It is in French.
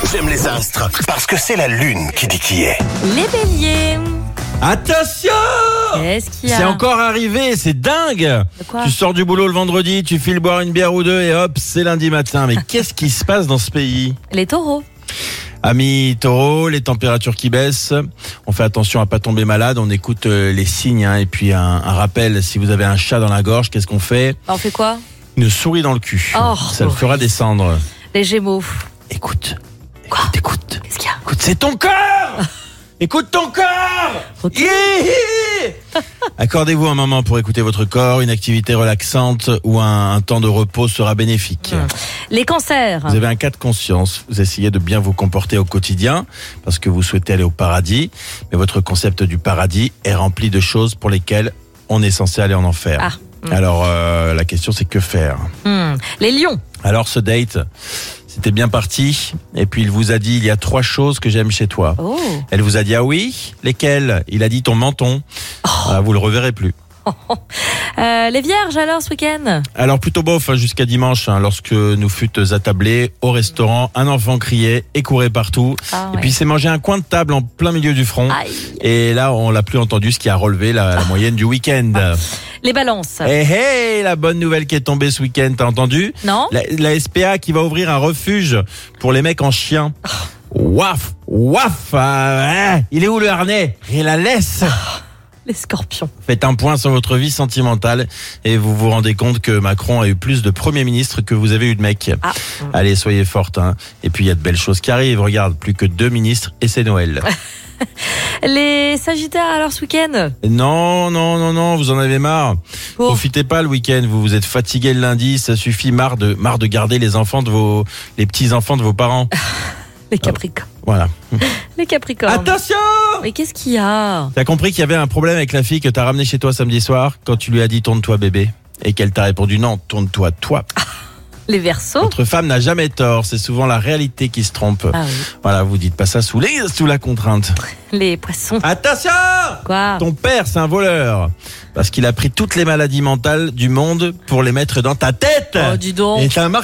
J'aime les astres parce que c'est la lune qui dit qui est. Les béliers. Attention! Qu'est-ce qu'il y a? C'est encore arrivé, c'est dingue! De quoi? Tu sors du boulot le vendredi, tu files boire une bière ou deux et hop, c'est lundi matin. Mais qu'est-ce qui se passe dans ce pays? Les taureaux. Amis taureaux, les températures qui baissent. On fait attention à pas tomber malade, on écoute les signes. Et puis un rappel, si vous avez un chat dans la gorge, qu'est-ce qu'on fait? On fait quoi? Une souris dans le cul. Oh. Ça le fera descendre. Les gémeaux. Écoute. Quoi? Écoute. Qu'est-ce qu'il y a? Écoute, c'est ton corps! Écoute ton corps! Ok. Hihi. Accordez-vous un moment pour écouter votre corps. Une activité relaxante ou un temps de repos sera bénéfique. Les cancers. Vous avez un cas de conscience. Vous essayez de bien vous comporter au quotidien parce que vous souhaitez aller au paradis. Mais votre concept du paradis est rempli de choses pour lesquelles on est censé aller en enfer. Ah. Alors, la question c'est que faire? Les lions. Alors, ce date, c'était bien parti. Et puis, il vous a dit, il y a 3 choses que j'aime chez toi. Oh. Elle vous a dit, ah oui? Lesquelles? Il a dit ton menton. Ah, vous le reverrez plus. Les vierges alors ce week-end? Alors plutôt bof jusqu'à dimanche, lorsque nous fûtes attablés au restaurant, un enfant criait et courait partout. Ah, Et ouais. puis il s'est mangé un coin de table en plein milieu du front. Aïe. Et là, on l'a plus entendu, ce qui a relevé la moyenne du week-end. Les balances. Hey, la bonne nouvelle qui est tombée ce week-end, t'as entendu? Non? La SPA qui va ouvrir un refuge pour les mecs en chien. Waf, waf, il est où le harnais? Il la laisse. Les scorpions. Faites un point sur votre vie sentimentale et vous vous rendez compte que Macron a eu plus de premiers ministres que vous avez eu de mecs. Ah. Allez, soyez fortes. Et puis il y a de belles choses qui arrivent. Regarde, plus que 2 ministres et c'est Noël. Les sagittaires alors ce week-end? Non, vous en avez marre. Oh. Profitez pas le week-end. Vous êtes fatigué le lundi. Ça suffit. Marre de garder les petits enfants de vos parents. Les capricornes. Voilà. Les capricornes. Attention! Mais qu'est-ce qu'il y a? T'as compris qu'il y avait un problème avec la fille que t'as ramenée chez toi samedi soir quand tu lui as dit tourne-toi bébé et qu'elle t'a répondu non, tourne-toi toi. Les verseaux. Votre femme n'a jamais tort, c'est souvent la réalité qui se trompe. Ah oui. Voilà, vous dites pas ça sous la contrainte. Les poissons. Attention! Quoi? Ton père, c'est un voleur. Parce qu'il a pris toutes les maladies mentales du monde pour les mettre dans ta tête. Oh, dis donc. Et t'as un